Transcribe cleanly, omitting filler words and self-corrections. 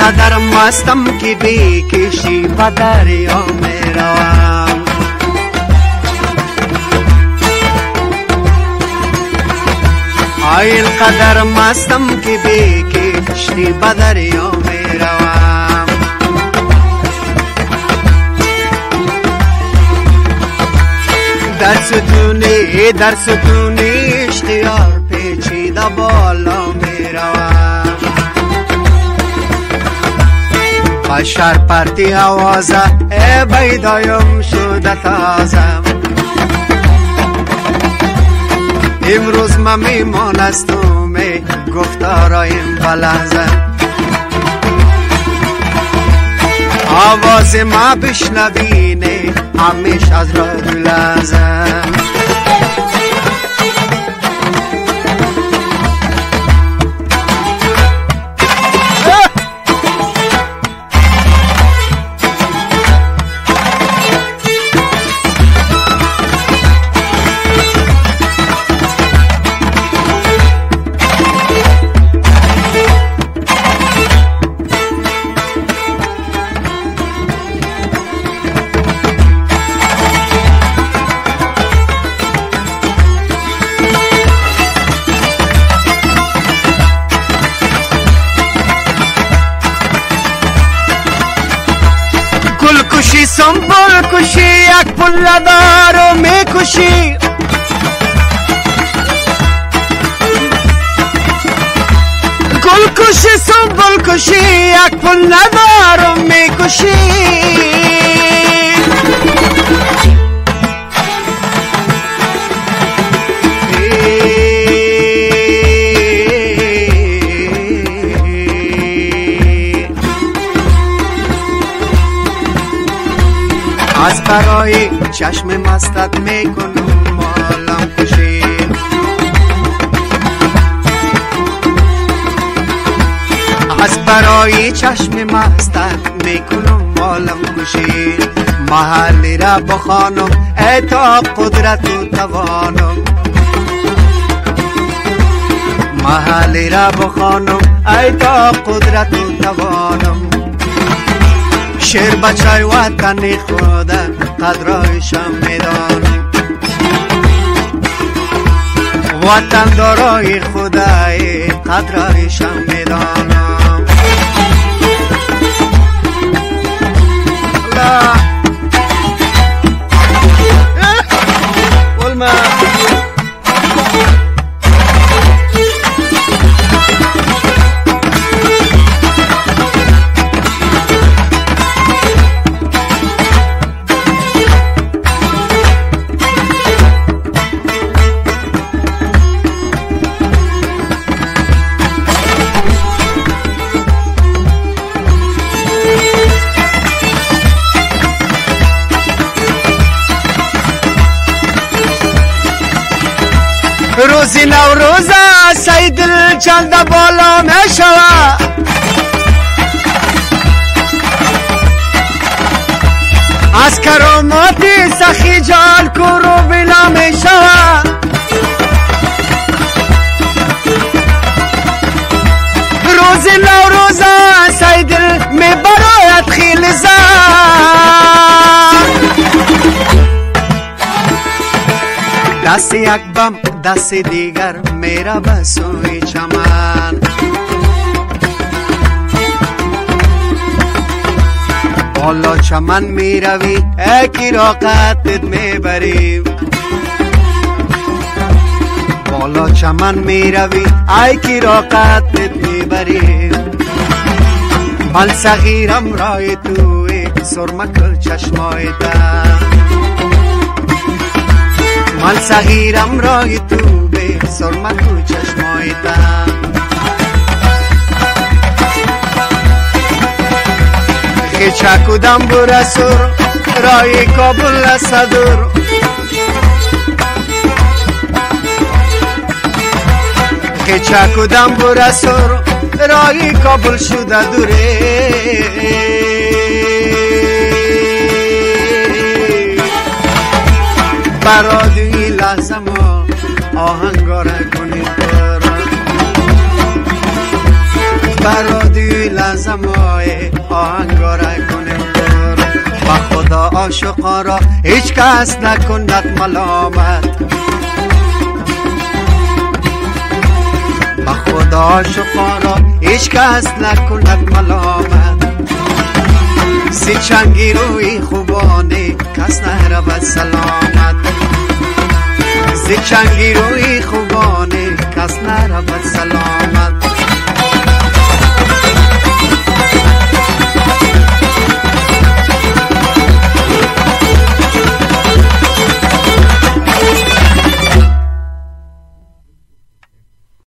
قدر مستم که بکشی و دریا می روم. آیل قدر مستم که بکشی و دریا می روم. در ستونی اشتیار پیچیده بالا می روم. بشر پرتی آوازه ای بیدایم شده تازه. امروز من میمان از تو می گفتارایم بلحظه. آواز ما بشنوینه همیش از رادیو لازم. کشی سنبول کشی یک پله دارو می کشی. گل کشی سنبول کشی یک پله دارو می کشی. از برای چشم مستت میکنم مالم کشی. از برای چشم مستت میکنم مالم کشی. محلی را بخوانم ای تا قدرت و توانم. محلی را بخوانم ای تا قدرت و توانم. شیر بچای وطن خودم قدرایشم میدانم. وطن دارای خدای قدرایشم میدانم. روزی نوروز سیدل چند بالا می شود. از کرامات سخی جال کرو بلا می شود. روزی نوروز سیدل می برایت خیل زن. دست یک بم دست دیگر میرا بسوی چمن. بالا چمن میروی اکی راقتت میبری. بالا چمن میروی اکی راقتت میبری. من صغیرم رای توی سرمک چشمای در. من صغیرم رای تو به سرمک و چشمای در. خیچه کدم برسور رای کابل صدور. خیچه کدم برسور رای کابل شده دوره. برادی لحظه ما آهنگاره کنید برادی لحظه زمزمای آهنگاره کنیم دور. با خدا عاشقا را هیچ کس نکند ملامت، با خدا عاشقا را هیچ کس نکند ملامت. سی چنگی روی خوبانی کس نرود سلامت، سی چنگی روی خوبانی کس نرود سلامت.